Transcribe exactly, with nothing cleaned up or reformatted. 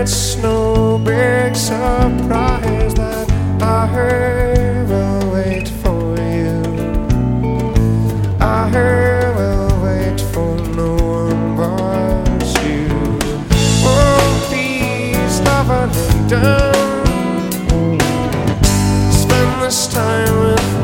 it's no big surprise that I heard we'll wait for you. I heard we'll wait for no one but you. Oh, please, lover, lay down. Spend this time with me.